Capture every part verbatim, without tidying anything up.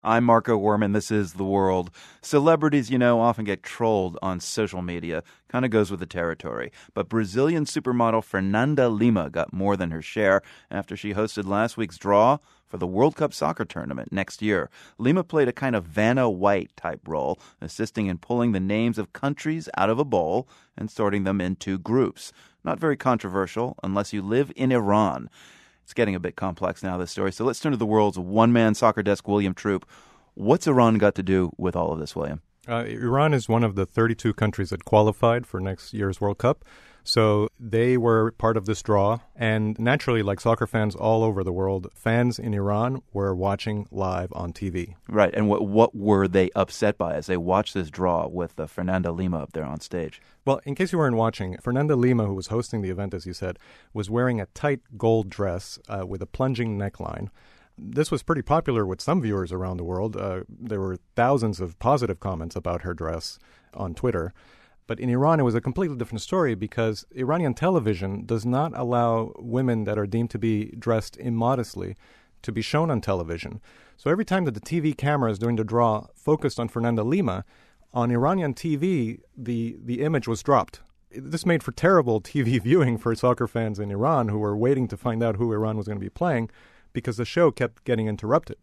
I'm Marco Werman. This is The World. Celebrities, you know, often get trolled on social media. Kind of goes with the territory. But Brazilian supermodel Fernanda Lima got more than her share after she hosted last week's draw for the World Cup soccer tournament next year. Lima played a kind of Vanna White type role, assisting in pulling the names of countries out of a bowl and sorting them into groups. Not very controversial unless you live in Iran. It's getting a bit complex now, this story. So let's turn to the world's one-man soccer desk, William Troop. What's Iran got to do with all of this, William? Uh, Iran is one of the thirty-two countries that qualified for next year's World Cup. So they were part of this draw. And naturally, like soccer fans all over the world, fans in Iran were watching live on T V. Right. And what what were they upset by as they watched this draw with uh, Fernanda Lima up there on stage? Well, in case you weren't watching, Fernanda Lima, who was hosting the event, as you said, was wearing a tight gold dress uh, with a plunging neckline. This was pretty popular with some viewers around the world. Uh, there were thousands of positive comments about her dress on Twitter. But in Iran, it was a completely different story because Iranian television does not allow women that are deemed to be dressed immodestly to be shown on television. So every time that the T V cameras during the draw focused on Fernanda Lima, on Iranian T V, the, the image was dropped. This made for terrible T V viewing for soccer fans in Iran who were waiting to find out who Iran was going to be playing because the show kept getting interrupted.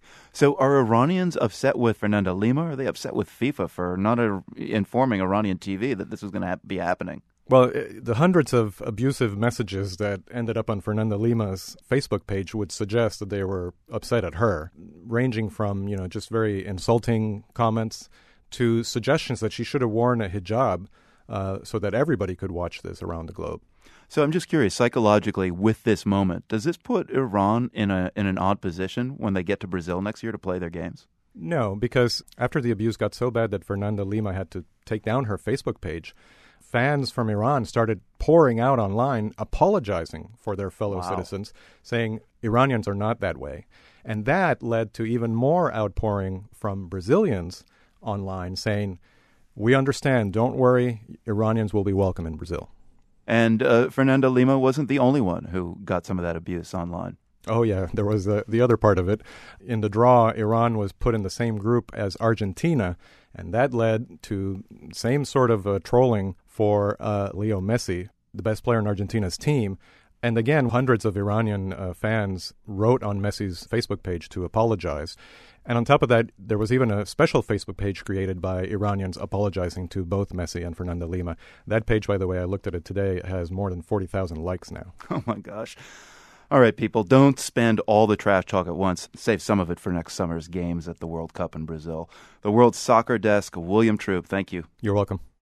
So are Iranians upset with Fernanda Lima, or are they upset with FIFA for not uh, informing Iranian T V that this was going to ha- be happening? Well, the hundreds of abusive messages that ended up on Fernanda Lima's Facebook page would suggest that they were upset at her, ranging from, you know, just very insulting comments to suggestions that she should have worn a hijab uh, so that everybody could watch this around the globe. So I'm just curious, psychologically, with this moment, does this put Iran in a in an odd position when they get to Brazil next year to play their games? No, because after the abuse got so bad that Fernanda Lima had to take down her Facebook page, fans from Iran started pouring out online apologizing for their fellow Wow. citizens, saying Iranians are not that way. And that led to even more outpouring from Brazilians online saying, we understand, don't worry, Iranians will be welcome in Brazil. And uh, Fernanda Lima wasn't the only one who got some of that abuse online. Oh, yeah, there was the, the other part of it. In the draw, Iran was put in the same group as Argentina, and that led to same sort of uh, trolling for uh, Leo Messi, the best player in Argentina's team. And again, hundreds of Iranian uh, fans wrote on Messi's Facebook page to apologize. And on top of that, there was even a special Facebook page created by Iranians apologizing to both Messi and Fernanda Lima. That page, by the way, I looked at it today, has more than forty thousand likes now. Oh, my gosh. All right, people, don't spend all the trash talk at once. Save some of it for next summer's games at the World Cup in Brazil. The World Soccer Desk, William Troop, thank you. You're welcome.